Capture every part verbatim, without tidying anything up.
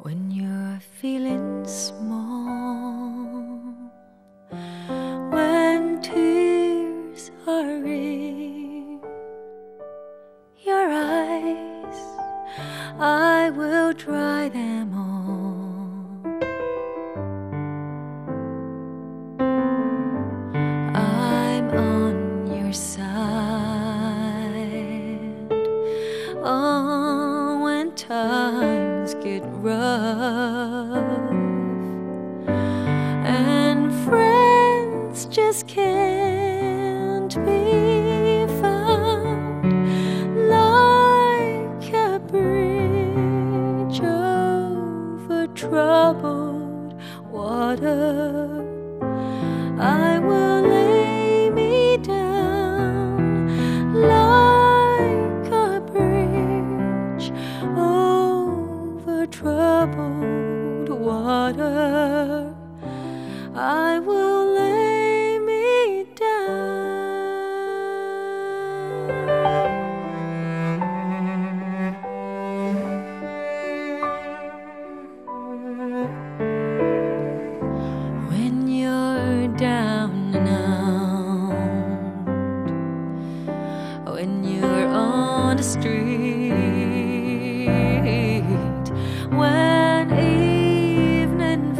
When you're feeling small, when tears are in your eyes, I will dry them all. I'm on your side. Oh, when times get rough and friends just can't be found, like a bridge over troubled water, I will lay me down like a bridge over troubled water. I will lay me down. When you're down and out, when you're on the street, when evening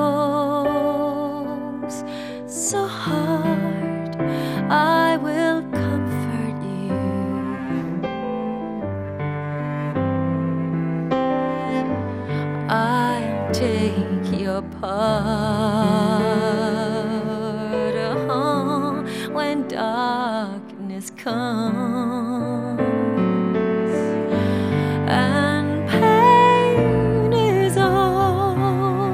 falls so hard, I will comfort you. I'll take your part, uh-huh, when darkness comes and pain is all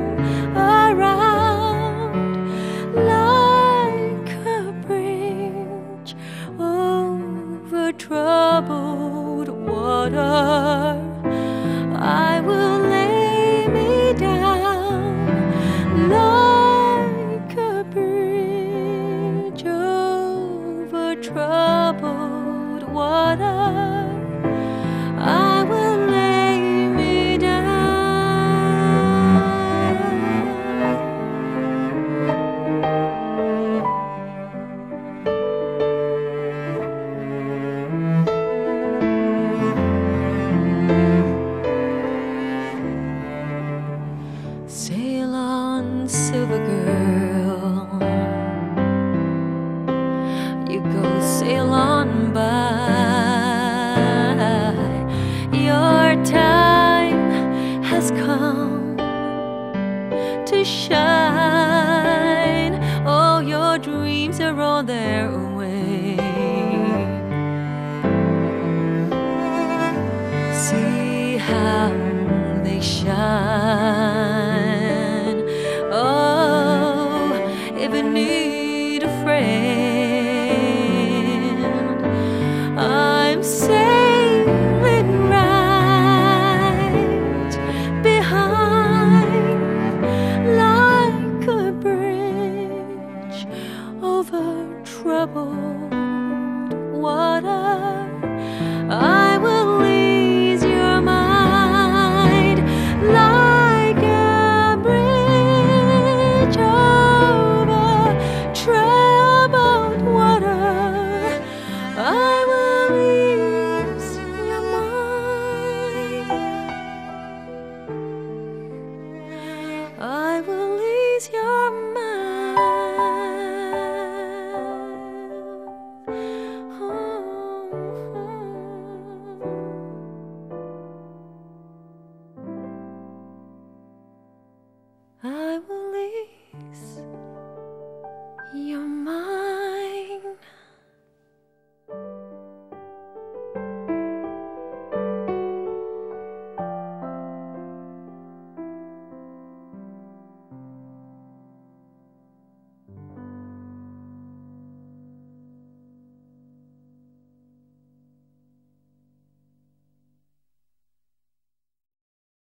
around, like a bridge over troubled water. I will lay me down like a bridge over troubled water. I will lay me Sail on, silver girl, you go sail on by. Your time has come to shine. Oh, your dreams are on their way. See how